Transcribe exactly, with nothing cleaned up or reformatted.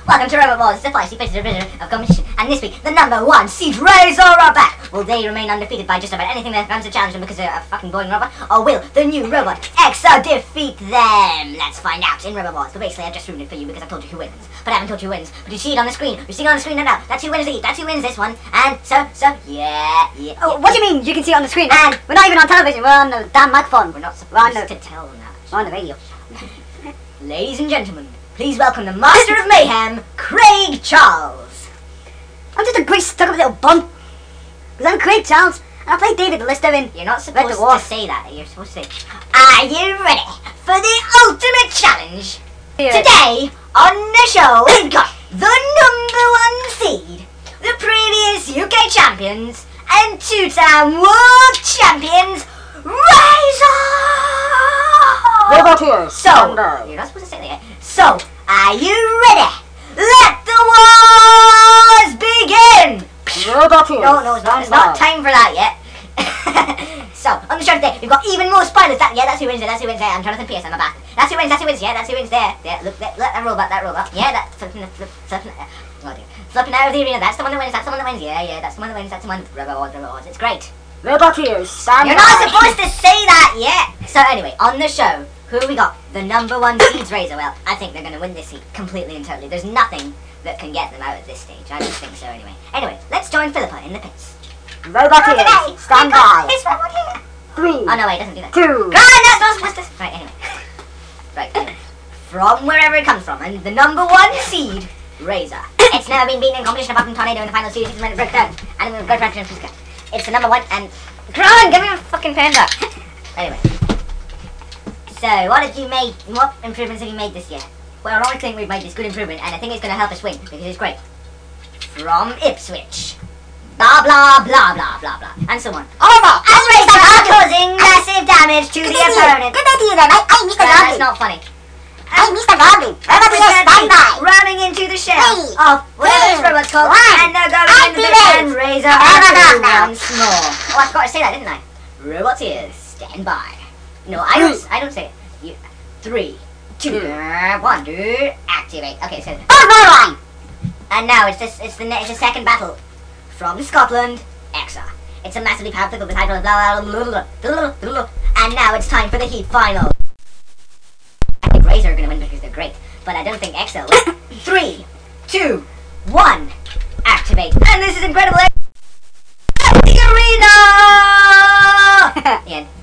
Welcome to Robot Wars, the feisty faces division of competition, and this week, the number one seed Razor are back! Will they remain undefeated by just about anything that comes to challenge them because they're a fucking boring robot, or will the new robot, Exa, defeat them? Let's find out in Robot Wars, but basically I've just ruined it for you because I've told you who wins. But I haven't told you who wins, but you see it on the screen, you see it on the screen now, that's who wins the that's who wins this one, and so, so, yeah, yeah. Oh, yeah, what do yeah. you mean you can see it on the screen? And we're not even on television, we're on the damn microphone. We're not We're on supposed the, to tell them that. we're on the radio. Ladies and gentlemen, please welcome the Master of Mayhem, Craig Charles. I'm just a great stuck-up little bum. Because I'm Craig Charles, and I play David the Lister in You're not Red supposed to Dwarf. say that. You're supposed to say, are you ready for the ultimate challenge? Yeah. Today, on the show, we've got the number one seed, the previous U K champions, and two-time world champions, Razor! Roboteers, So, stand by. you're not supposed to say that yet. So, are you ready? Let the wars begin! Roboteers, No, no, it's not, it's not time for that yet. So, on the show today, we've got even more spoilers. That, yeah, that's who wins there, that's who wins there. I'm Jonathan Pierce, I'm a bat. That's who wins, that's who wins, yeah, that's who wins there. Yeah, look, that, look, that robot, that robot. Yeah, that, flipping, flip, flipping, oh dear. Flipping out of the arena, that's the one that wins, that's the one that wins. Yeah, yeah, that's the one that wins, that's the one. Robot Wars, Robot Wars, it's great. Roboteers, stand You're by. not supposed to say that yet! So anyway, on the show, who have we got? The number one seeds Razor. Well, I think they're going to win this seed completely and totally. There's nothing that can get them out at this stage. I don't think so anyway. Anyway, let's join Philippa in the pits. Roboteers, stand by. This robot here. Three, Oh no, wait, it doesn't do that. two, God, that's not supposed to... Right, anyway. Right, anyway. From wherever it comes from, and the number one seed, Razor. It's never been beaten in competition apart from Tornado in the final series season when it broke down. And it broke down to Fusca. It's the number one, and... Come on, give me a fucking pen back. Anyway. So, what have you made, what improvements have you made this year? Well, I think we've made this good improvement, and I think it's going to help us win, because it's great. From Ipswich. Blah, blah, blah, blah, blah, blah, and so on. Over. And Razor are causing massive damage to the opponent. Good idea then, I, I'm Mister Well, that's Goblin. not funny. I'm Mister Goblin. Roboteers, stand by. Running into the shell Three, of whatever this two, robot's called, one. and they're going into the Activate. and Razor Have a are go through now. once more. Oh, I forgot to say that, didn't I? Roboteers, stand by. No, I don't. I don't say it. You, three, two, one, two, activate. Okay, so Oh, my line. and now it's this. It's the ne- it's the second battle from Scotland, Exa. It's a massively powerful with hydro blah blah blah blah blah blah blah. And now it's time for the heat final. I think Razor are gonna win because they're great, but I don't think Exa will. Three, two, one, activate. And this is incredible. The arena. The end.